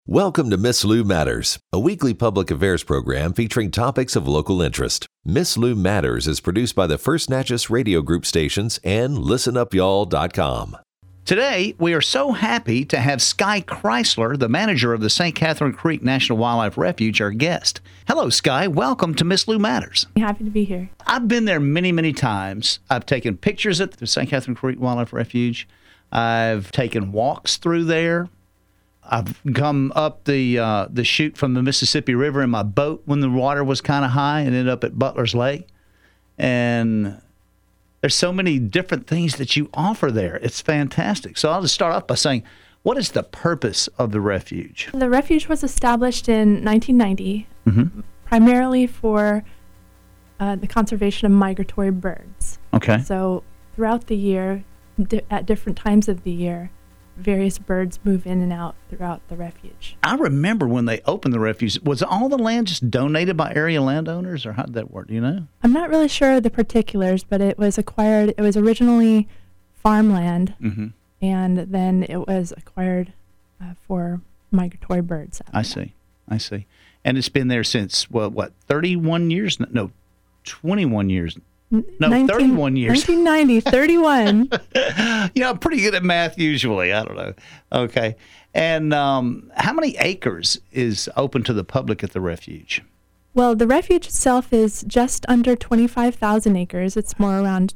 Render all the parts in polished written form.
Welcome to Miss Lou Matters, a weekly public affairs program featuring topics of local interest. Miss Lou Matters is produced by the First Natchez Radio Group stations and listenupyall.com. Today, we are so happy to have Sky Chrysler, the manager of the St. Catherine Creek National Wildlife Refuge, our guest. Hello, Sky. Welcome to Miss Lou Matters. Happy to be here. I've been there many, many times. I've taken pictures at the St. Catherine Creek Wildlife Refuge. I've taken walks through there. I've come up the chute from the Mississippi River in my boat when the water was kind of high and ended up at Butler's Lake. And there's so many different things that you offer there. It's fantastic. So I'll just start off by saying, what is the purpose of the refuge? The refuge was established in 1990, primarily for the conservation of migratory birds. Okay. So throughout the year, at different times of the year, various birds move in and out throughout the refuge. I remember when they opened the refuge, was all the land just donated by area landowners, or how did that work? Do you know? I'm not really sure of the particulars, but it was acquired. It was originally farmland, and then it was acquired for migratory birds. I see. And it's been there since, well, what, 31 years? No, 21 years. No, 31 years. 1990, 31. Yeah, I'm pretty good at math usually. I don't know. Okay. And how many acres is open to the public at the refuge? Well, the refuge itself is just under 25,000 acres. It's more around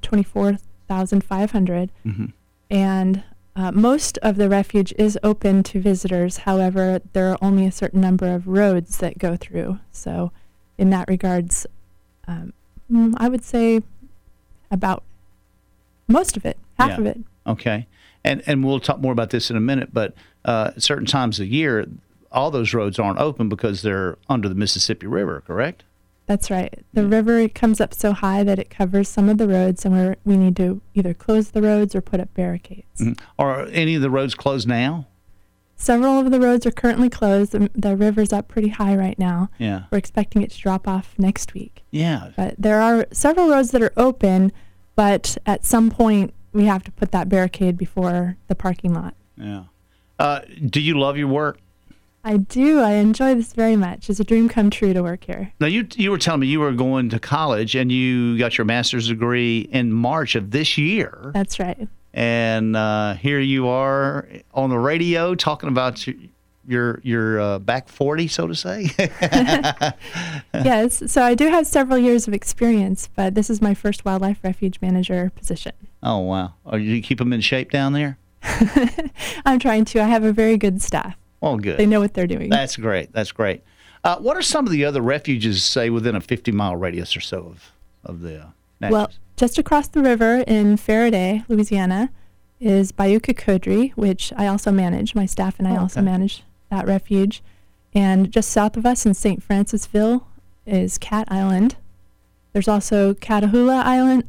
24,500. And most of the refuge is open to visitors. However, there are only a certain number of roads that go through. So in that regards, I would say about most of it, half of it. Okay. And we'll talk more about this in a minute, but certain times of year, all those roads aren't open because they're under the Mississippi River, correct? That's right. The river comes up so high that it covers some of the roads, and we need to either close the roads or put up barricades. Are any of the roads closed now? Several of the roads are currently closed. The river's up pretty high right now. Yeah. We're expecting it to drop off next week. Yeah. But there are several roads that are open, but at some point we have to put that barricade before the parking lot. Yeah. Do you love your work? I do. I enjoy this very much. It's a dream come true to work here. Now, you were telling me you were going to college and you got your master's degree in March of this year. That's right. And here you are on the radio talking about your back 40, so to say. Yes. So I do have several years of experience, but this is my first wildlife refuge manager position. Oh, wow. You keep them in shape down there? I'm trying to. I have a very good staff. Oh, good. They know what they're doing. That's great. What are some of the other refuges, say, within a 50-mile radius or so of the Natchez? Well, just across the river in Faraday, Louisiana, is Bayou Cocodrie, which I also manage. My staff and I also manage that refuge. And just south of us in St. Francisville is Cat Island. There's also Catahoula,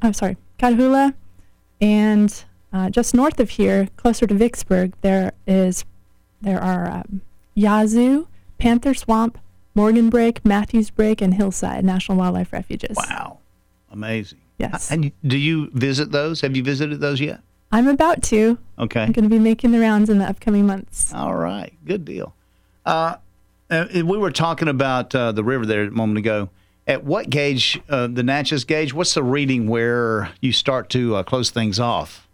and just north of here, closer to Vicksburg, there are Yazoo, Panther Swamp, Morgan Break, Matthews Break, and Hillside National Wildlife Refuges. Wow. Amazing. Yes. And do you visit those? Have you visited those yet? I'm about to. Okay. I'm going to be making the rounds in the upcoming months. All right. Good deal. We were talking about the river there a moment ago. At what gauge, the Natchez gauge, what's the reading where you start to close things off?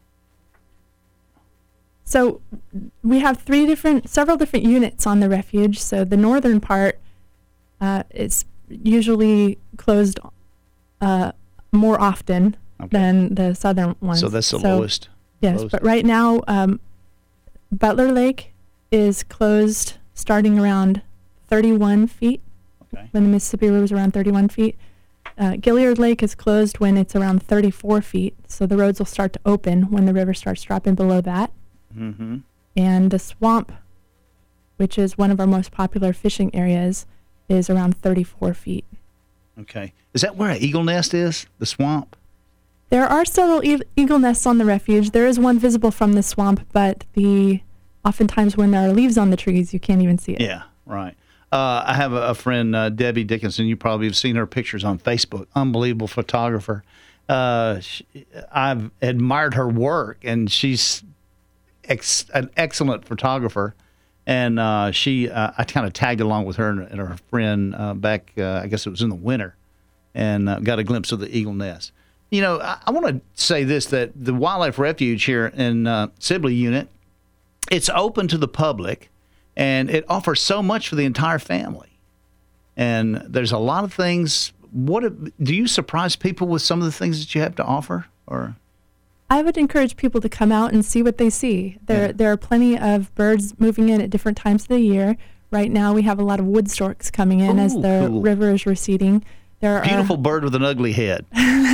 So we have several different units on the refuge. So the northern part is usually closed more often than the southern ones. So that's the lowest. Yes, closed. But right now, Butler Lake is closed starting around 31 feet. Okay. When the Mississippi River is around 31 feet. Gilliard Lake is closed when it's around 34 feet. So the roads will start to open when the river starts dropping below that. Mm-hmm. And the swamp, which is one of our most popular fishing areas, is around 34 feet. Okay. Is that where an eagle nest is, the swamp? There are several eagle nests on the refuge. There is one visible from the swamp, but oftentimes when there are leaves on the trees, you can't even see it. Yeah, right. I have a friend, Debbie Dickinson. You probably have seen her pictures on Facebook. Unbelievable photographer. I've admired her work, and she's an excellent photographer. And I kind of tagged along with her and her friend back, I guess it was in the winter, and got a glimpse of the eagle nest. You know, I want to say this, that the Wildlife Refuge here in Sibley Unit, it's open to the public, and it offers so much for the entire family. And there's a lot of things. Do you surprise people with some of the things that you have to offer? Or I would encourage people to come out and see what they see. There are plenty of birds moving in at different times of the year. Right now we have a lot of wood storks coming in as the river is receding. Beautiful bird with an ugly head.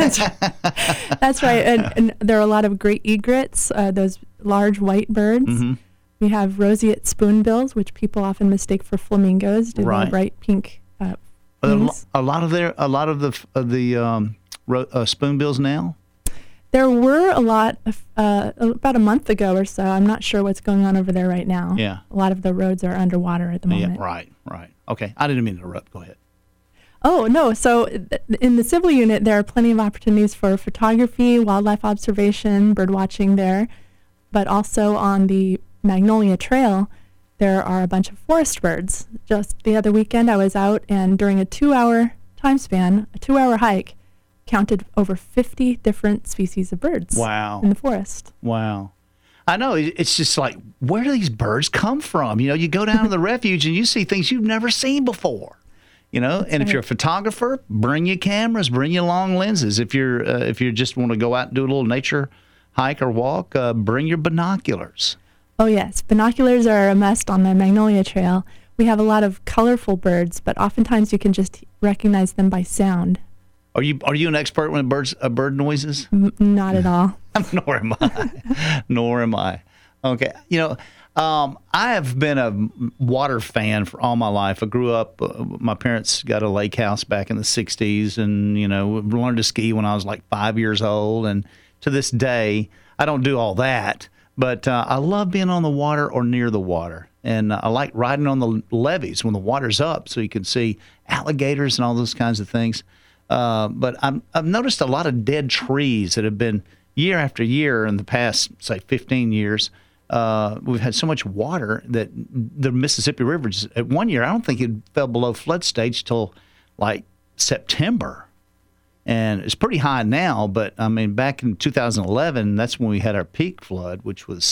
That's right. And there are a lot of great egrets, those large white birds. Mm-hmm. We have roseate spoonbills, which people often mistake for flamingos. They're bright pink wings. A lot of the spoonbills now? There were a lot about a month ago or so. I'm not sure what's going on over there right now. Yeah. A lot of the roads are underwater at the moment. Yeah, right. Okay. I didn't mean to interrupt. Go ahead. Oh, no. So in the Sibley Unit, there are plenty of opportunities for photography, wildlife observation, bird watching there. But also on the Magnolia Trail, there are a bunch of forest birds. Just the other weekend, I was out, and during a 2-hour time span, a 2-hour hike, counted over 50 different species of birds. Wow. In the forest. Wow. I know. It's just like, where do these birds come from? You know, you go down to the refuge and you see things you've never seen before. You know, and if you're a photographer, bring your cameras, bring your long lenses. If you just want to go out and do a little nature hike or walk, bring your binoculars. Oh, yes. Binoculars are a must on the Magnolia Trail. We have a lot of colorful birds, but oftentimes you can just recognize them by sound. Are you an expert when bird noises? Not at all. Nor am I. Okay. You know, I have been a water fan for all my life. I grew up, my parents got a lake house back in the 60s and, you know, learned to ski when I was like 5 years old. And to this day, I don't do all that, but I love being on the water or near the water. And I like riding on the levees when the water's up so you can see alligators and all those kinds of things. But I've noticed a lot of dead trees that have been year after year in the past, say, 15 years. We've had so much water that the Mississippi River, at one year, I don't think it fell below flood stage till like September. And it's pretty high now, but I mean, back in 2011, that's when we had our peak flood, which was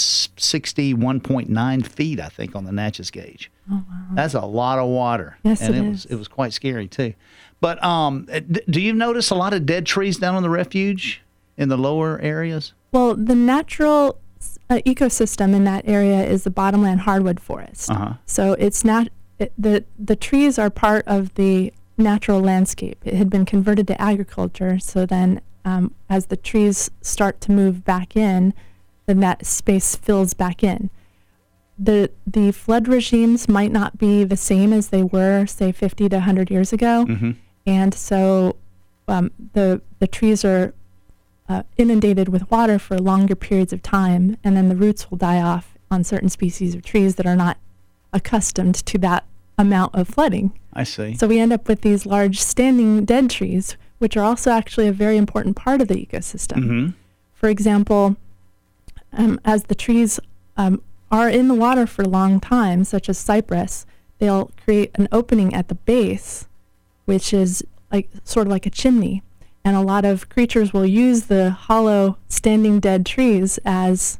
61.9 feet, I think, on the Natchez gauge. Oh, wow. That's a lot of water. Yes, and it was quite scary, too. But do you notice a lot of dead trees down on the refuge in the lower areas? Well, the natural ecosystem in that area is the bottomland hardwood forest. Uh-huh. So it's not the trees are part of the natural landscape. It had been converted to agriculture. So then, as the trees start to move back in, then that space fills back in. The flood regimes might not be the same as they were, say, 50 to 100 years ago, mm-hmm. and so the trees are inundated with water for longer periods of time, and then the roots will die off on certain species of trees that are not accustomed to that amount of flooding. I see. So we end up with these large standing dead trees, which are also actually a very important part of the ecosystem. Mm-hmm. For example, as the trees are in the water for a long time, such as cypress, they'll create an opening at the base, which is sort of like a chimney. And a lot of creatures will use the hollow, standing dead trees as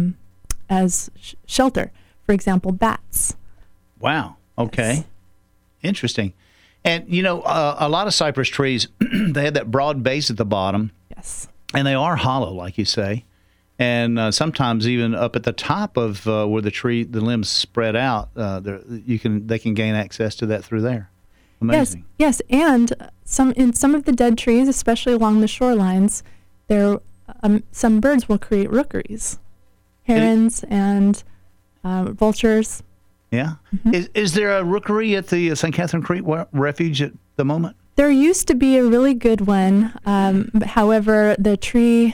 shelter. For example, bats. Wow. Okay. Yes. Interesting. And, you know, a lot of cypress trees, they have that broad base at the bottom. Yes. And they are hollow, like you say. And sometimes even up at the top of where the limbs spread out, they can gain access to that through there. Amazing. Yes, and in some of the dead trees, especially along the shorelines, there some birds will create rookeries, herons and vultures. Yeah. Mm-hmm. Is there a rookery at the St. Catherine Creek Refuge at the moment? There used to be a really good one. However, the tree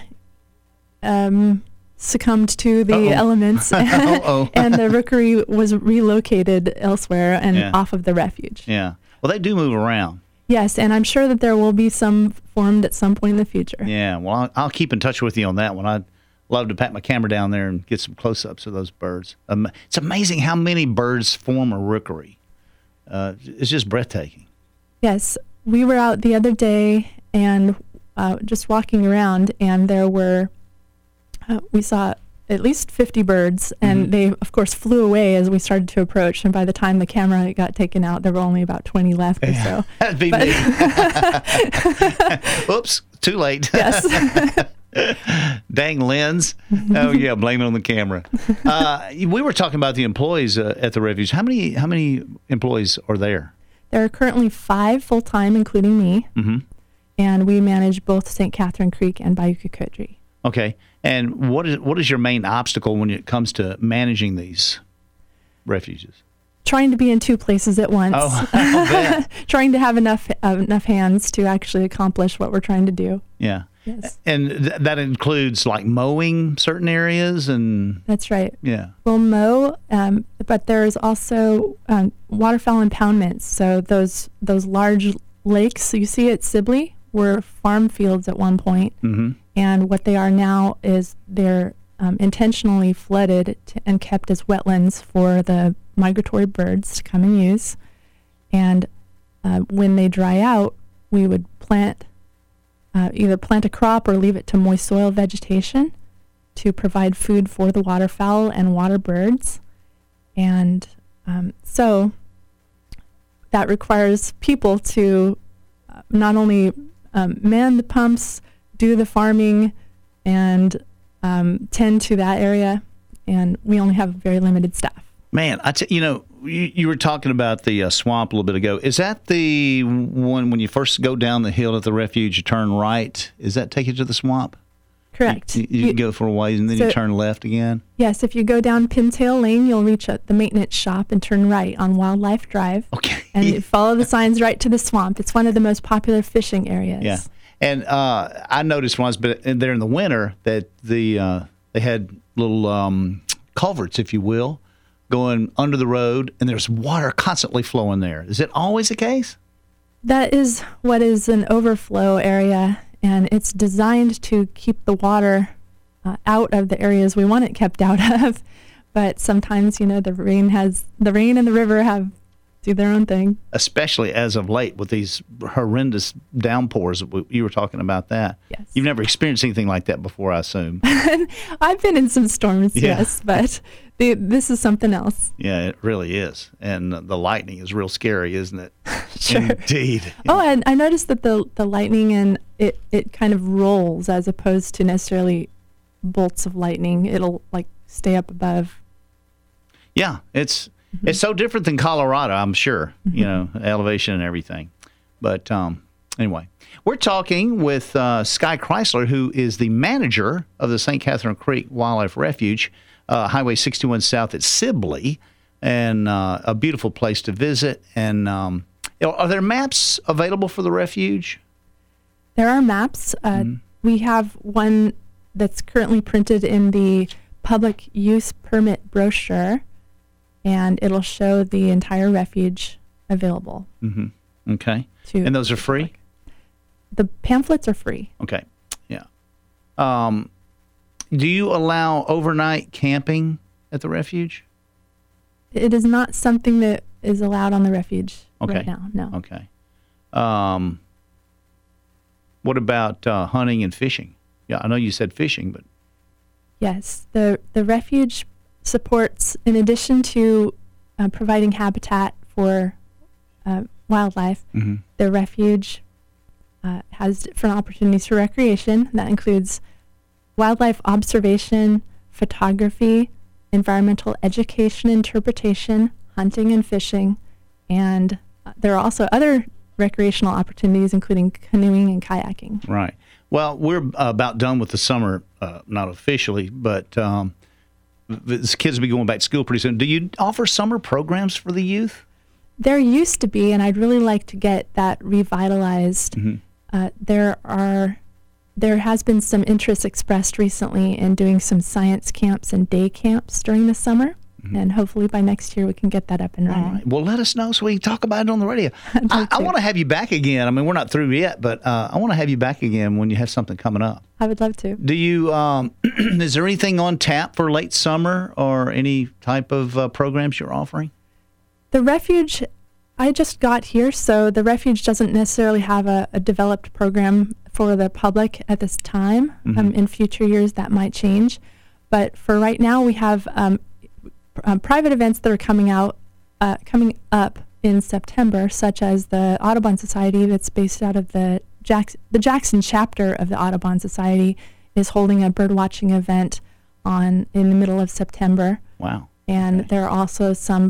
succumbed to the elements, and the rookery was relocated elsewhere and off of the refuge. Yeah. Well, they do move around. Yes, and I'm sure that there will be some formed at some point in the future. Yeah. Well, I'll keep in touch with you on that one. I'd love to pack my camera down there and get some close-ups of those birds. It's amazing how many birds form a rookery. It's just breathtaking. Yes, we were out the other day and just walking around, and there were, we saw at least 50 birds, and they, of course, flew away as we started to approach. And by the time the camera got taken out, there were only about 20 left or so. That'd be me. Oops, too late. Yes. Dang lens. Oh, yeah, blame it on the camera. We were talking about the employees at the refuge. How many employees are there? There are currently 5 full-time, including me, and we manage both St. Catherine Creek and Bayou Kokoji. Okay. And what is your main obstacle when it comes to managing these refuges? Trying to be in 2 places at once. Oh, I'll bet. Trying to have enough hands to actually accomplish what we're trying to do. Yeah. Yes. And that includes like mowing certain areas and... That's right. Yeah. We'll mow, but there's also waterfowl impoundments. So those large lakes you see at Sibley were farm fields at one point. Mm-hmm. And what they are now is they're intentionally flooded and kept as wetlands for the migratory birds to come and use. And when they dry out, we would either plant a crop or leave it to moist soil vegetation to provide food for the waterfowl and water birds. And so that requires people to not only man the pumps, do the farming, and tend to that area, and we only have very limited staff. Man, you were talking about the swamp a little bit ago. Is that the one when you first go down the hill at the refuge, you turn right? Does that take you to the swamp? Correct. You go for a ways and then you turn left again? Yes, if you go down Pintail Lane, you'll reach the maintenance shop and turn right on Wildlife Drive. Okay. And you follow the signs right to the swamp. It's one of the most popular fishing areas. Yeah. And I noticed when I was there in the winter that they had little culverts, if you will, going under the road, and there's water constantly flowing there. Is it always the case? That is what is an overflow area, and it's designed to keep the water out of the areas we want it kept out of. But sometimes, the rain and the river do their own thing. Especially as of late with these horrendous downpours. You were talking about that. Yes. You've never experienced anything like that before, I assume. I've been in some storms, yes, but this is something else. Yeah, it really is. And the lightning is real scary, isn't it? Sure. Indeed. Oh, and I noticed that the lightning, and it kind of rolls as opposed to necessarily bolts of lightning. It'll stay up above. Yeah, it's so different than Colorado, I'm sure, elevation and everything. But anyway, we're talking with Sky Chrysler, who is the manager of the St. Catherine Creek Wildlife Refuge, Highway 61 South at Sibley, and a beautiful place to visit. And are there maps available for the refuge? There are maps. We have one that's currently printed in the public use permit brochure, and it'll show the entire refuge available. Mm-hmm. Okay. And those are free? The pamphlets are free. Okay. Yeah. Do you allow overnight camping at the refuge? It is not something that is allowed on the refuge right now, no. Okay. What about hunting and fishing? Yeah, I know you said fishing, but... Yes, the refuge supports, in addition to providing habitat for wildlife, the refuge has different opportunities for recreation. That includes wildlife observation, photography, environmental education, interpretation, hunting and fishing, and there are also other recreational opportunities, including canoeing and kayaking. Right. Well, we're about done with the summer, not officially, but the kids will be going back to school pretty soon. Do you offer summer programs for the youth? There used to be, and I'd really like to get that revitalized. There has been some interest expressed recently in doing some science camps and day camps during the summer. And hopefully by next year we can get that up and running. All right. Well, let us know so we can talk about it on the radio. I want to have you back again. I mean, we're not through yet, but I want to have you back again when you have something coming up. I would love to. Do you Is there anything on tap for late summer or any type of programs you're offering? The refuge, I just got here, so the refuge doesn't necessarily have a developed program for the public at this time. In future years, that might change. But for right now, we have private events that are coming up in September, such as the Audubon Society that's based out of the Jackson chapter of the Audubon Society is holding a bird watching event in the middle of September. Wow. And there are also some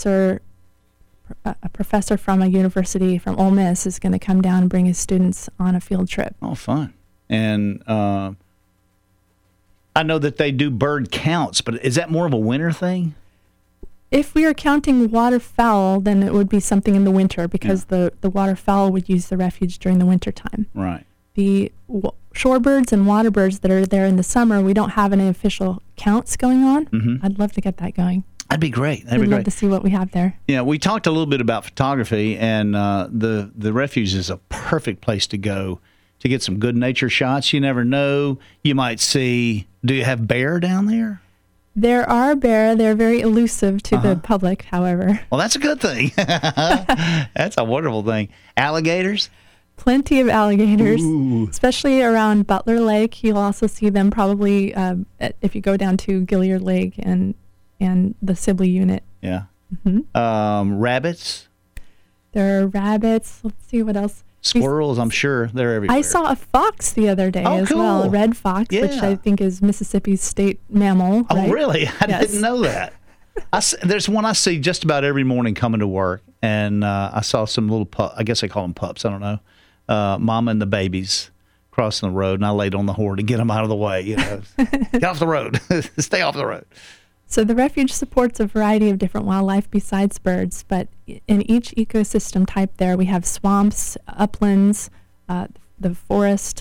a professor from a university from Ole Miss is going to come down and bring his students on a field trip. Oh, fun. And I know that they do bird counts, but is that more of a winter thing? If we are counting waterfowl, then it would be something in the winter because the waterfowl would use the refuge during the winter time. Right. The shorebirds and waterbirds that are there in the summer, we don't have any official counts going on. I'd love to get that going. That'd be great. I'd love to see what we have there. Yeah, we talked a little bit about photography, and the refuge is a perfect place to go to get some good nature shots. You never know. You might see, do you have bear down there? There are bear. They're very elusive to the public, however. Well, that's a good thing. That's a wonderful thing. Alligators? Plenty of alligators, especially around Butler Lake. You'll also see them probably if you go down to Gilliard Lake and the Sibley unit. Yeah. Rabbits? There are rabbits. Let's see what else. Squirrels, I'm sure. They're everywhere. I saw a fox the other day as well, a red fox, which I think is Mississippi's state mammal. Oh, right? really? I didn't know that. There's one I see just about every morning coming to work, and I saw some little I guess they call them pups. I don't know. Mama and the babies crossing the road, and I laid on the horn to get them out of the way. Get off the road. Stay off the road. So the refuge supports a variety of different wildlife besides birds, but in each ecosystem type there, we have swamps, uplands, the forest.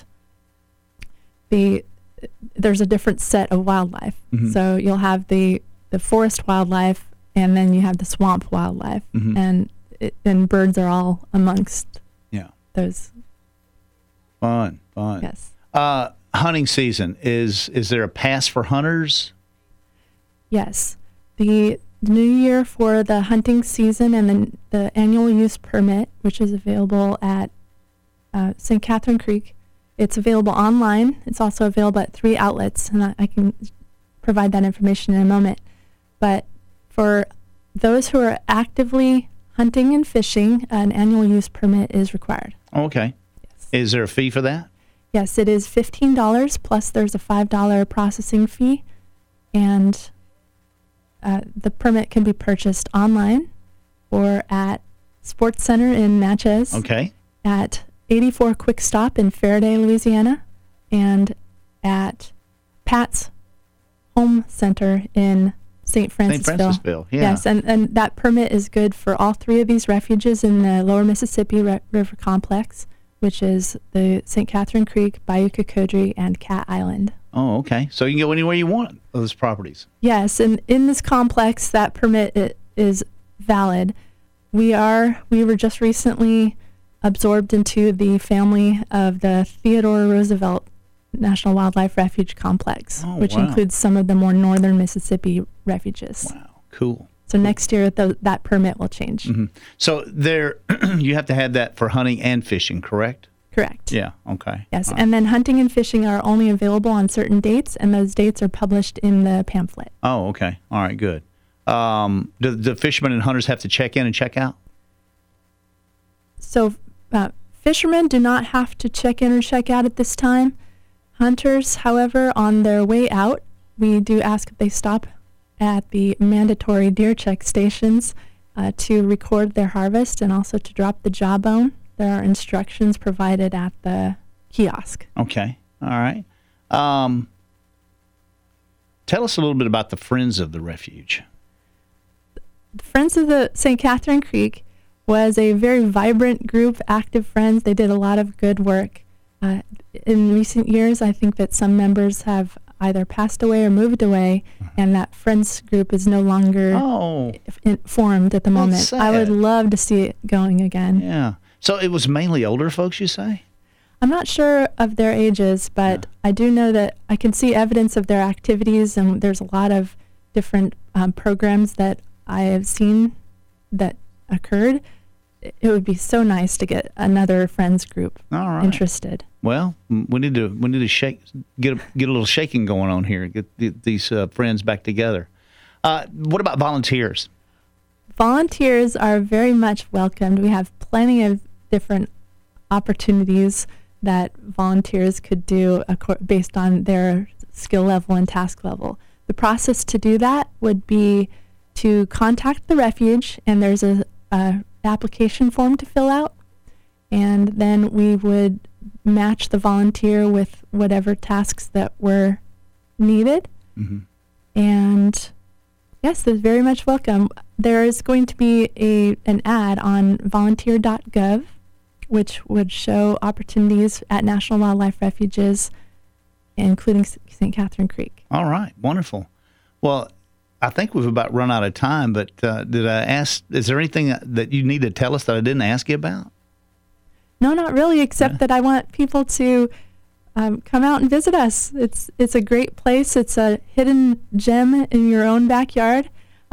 There's a different set of wildlife. So you'll have the forest wildlife, and then you have the swamp wildlife, and birds are all amongst those. Fun. Yes. Hunting season, is there a pass for hunters? Yes. The new year for the hunting season and the annual use permit, which is available at St. Catherine Creek. It's available online. It's also available at 3 outlets, and I can provide that information in a moment. But for those who are actively hunting and fishing, an annual use permit is required. Okay. Yes. Is there a fee for that? Yes, it is $15, plus there's a $5 processing fee, and the permit can be purchased online or at Sports Center in Natchez. Okay. At 84 Quick Stop in Faraday, Louisiana, and at Pat's Home Center in St. Francisville. Yeah. Yes, and that permit is good for all 3 of these refuges in the Lower Mississippi River Complex, which is the St. Catherine Creek, Bayou Cocodrie, and Cat Island. Oh, okay. So you can go anywhere you want of those properties. Yes, and in this complex, that permit is valid. We were just recently absorbed into the family of the Theodore Roosevelt National Wildlife Refuge Complex, which includes some of the more northern Mississippi refuges. Wow, cool. So next year, that permit will change. So there, you have to have that for hunting and fishing, correct? Correct. Yeah, okay. Yes, and then hunting and fishing are only available on certain dates, and those dates are published in the pamphlet. Oh, okay. All right, good. Do the fishermen and hunters have to check in and check out? So fishermen do not have to check in or check out at this time. Hunters, however, on their way out, we do ask that they stop at the mandatory deer check stations to record their harvest and also to drop the jawbone. There are instructions provided at the kiosk. Okay. All right. Tell us a little bit about the Friends of the Refuge. The Friends of the St. Catherine Creek was a very vibrant group, active friends. They did a lot of good work. In recent years, I think that some members have either passed away or moved away, and that Friends group is no longer formed at the moment. Sad. I would love to see it going again. Yeah. So it was mainly older folks, you say? I'm not sure of their ages, but I do know that I can see evidence of their activities, and there's a lot of different programs that I have seen that occurred. It would be so nice to get another friends group interested. Well, we need to get a little shaking going on here. Get these friends back together. What about volunteers? Volunteers are very much welcomed. We have plenty of different opportunities that volunteers could do based on their skill level and task level. The process to do that would be to contact the refuge, and there's a application form to fill out, and then we would match the volunteer with whatever tasks that were needed. Mm-hmm. And yes, they're very much welcome. There is going to be an ad on volunteer.gov, which would show opportunities at National Wildlife Refuges, including St. Catherine Creek. All right, wonderful. Well, I think we've about run out of time, but did I ask, is there anything that you need to tell us that I didn't ask you about? No, not really, except that I want people to come out and visit us. It's a great place. It's a hidden gem in your own backyard.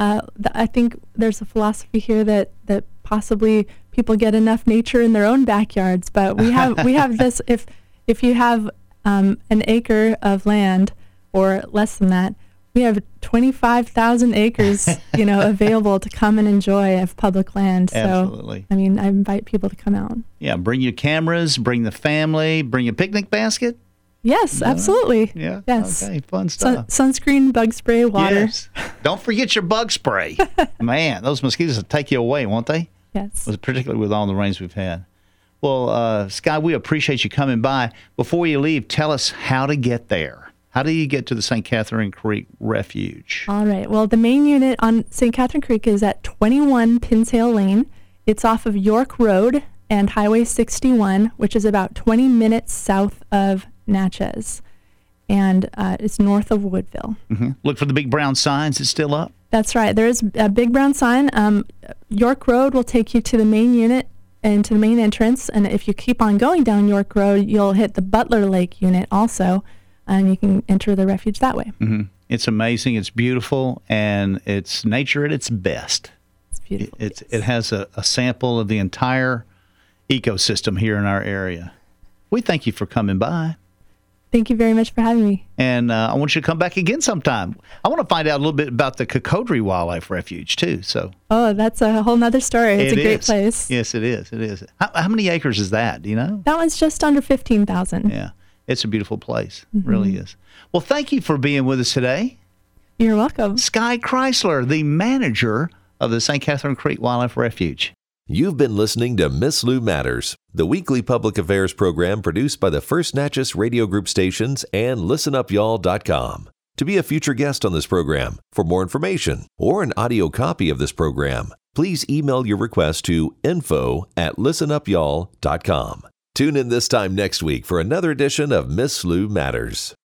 I think there's a philosophy here that possibly people get enough nature in their own backyards, but we have this. If you have an acre of land or less than that, we have 25,000 acres, available to come and enjoy of public land. So, absolutely. I mean, I invite people to come out. Yeah, bring your cameras, bring the family, bring your picnic basket. Yes, absolutely. Yeah. Yes. Okay, fun stuff. Sunscreen, bug spray, water. Yes. Don't forget your bug spray. Man, those mosquitoes will take you away, won't they? Yes. Particularly with all the rains we've had. Well, Sky, we appreciate you coming by. Before you leave, tell us how to get there. How do you get to the St. Catherine Creek Refuge? All right. Well, the main unit on St. Catherine Creek is at 21 Pinsale Lane. It's off of York Road and Highway 61, which is about 20 minutes south of Natchez. And it's north of Woodville. Mm-hmm. Look for the big brown signs. It's still up? That's right. There's a big brown sign. York Road will take you to the main unit and to the main entrance. And if you keep on going down York Road, you'll hit the Butler Lake unit also. And you can enter the refuge that way. Mm-hmm. It's amazing. It's beautiful, and it's nature at its best. It's beautiful. It has a sample of the entire ecosystem here in our area. We thank you for coming by. Thank you very much for having me. And I want you to come back again sometime. I want to find out a little bit about the Cocodrie Wildlife Refuge, too. Oh, that's a whole nother story. It's a great place. Yes, it is. It is. How many acres is that? Do you know? That one's just under 15,000. Yeah. It's a beautiful place. Mm-hmm. It really is. Well, thank you for being with us today. You're welcome. Sky Chrysler, the manager of the St. Catherine Creek Wildlife Refuge. You've been listening to Miss Lou Matters, the weekly public affairs program produced by the First Natchez Radio Group stations and listenupyall.com. To be a future guest on this program, for more information or an audio copy of this program, please email your request to info@listenupyall.com. Tune in this time next week for another edition of Miss Lou Matters.